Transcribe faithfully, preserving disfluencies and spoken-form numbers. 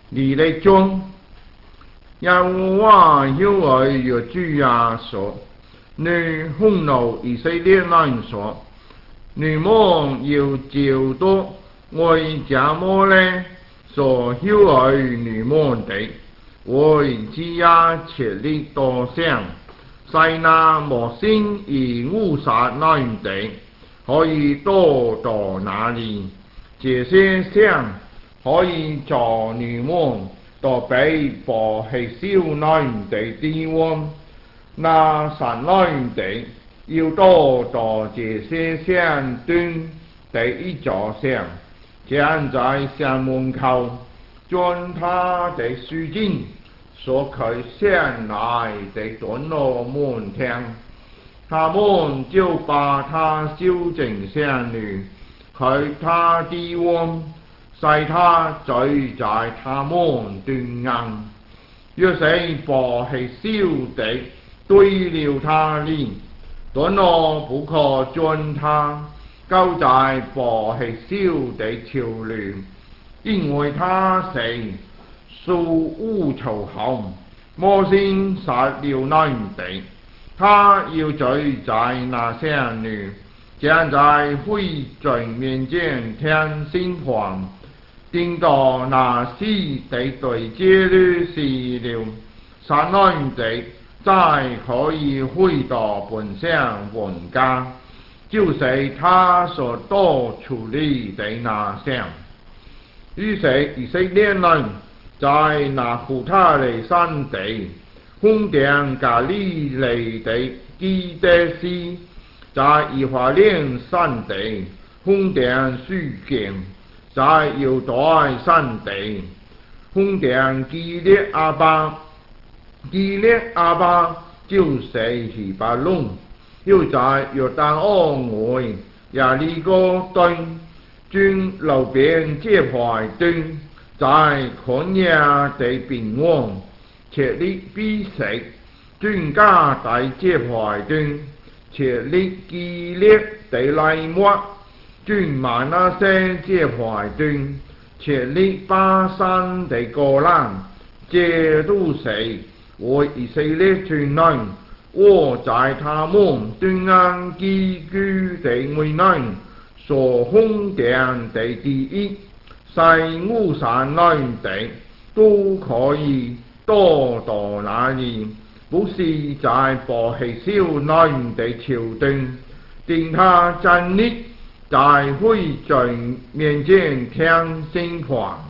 你的中，耶和華曉愛若主亞所，你匈奴以色列人所，你們要照到我這麼呢所曉愛你們的，我只也切力多想，在那無心而誤殺那人的，可以躲到哪裡？這些想可以做你們都被捕棄燒那人的地方，那殺那人的要躲到這些想中的一座像，站在城門口，將他的書經所佢上來的短路門聽，他們就把他修正上去，佢他地方，使他罪在他們中間。若是捕棄燒的對了他呢，短路不可將他交在捕棄燒的潮流，因為他是素污臭行，魔性殺了那人的，他要罪在那上裏，將在會眾面前聽審判，定到那時的對這裏是了，殺那人的再可以回到本鄉本家，就是他所多處理的那鄉。於是以色列人在那猶太的山地，封定加利利的基德斯，在以法蓮山地，封定書經，在猶大山地，封定基列亞巴，基列亞巴就是希伯崙，又在約旦河外耶利哥頓，將流便這塊地，在曠野的邊緣設立比色，專家在這塊地設立基列的黎末，專馬那些這塊地設立巴山的歌蘭，這都是我以色列全人，我在他們中間寄居的為人所封定的地域，是誤殺那人的都可以躲到那裡，不是在捕棄燒那人的橋段，定他站立在會眾面前聽審判。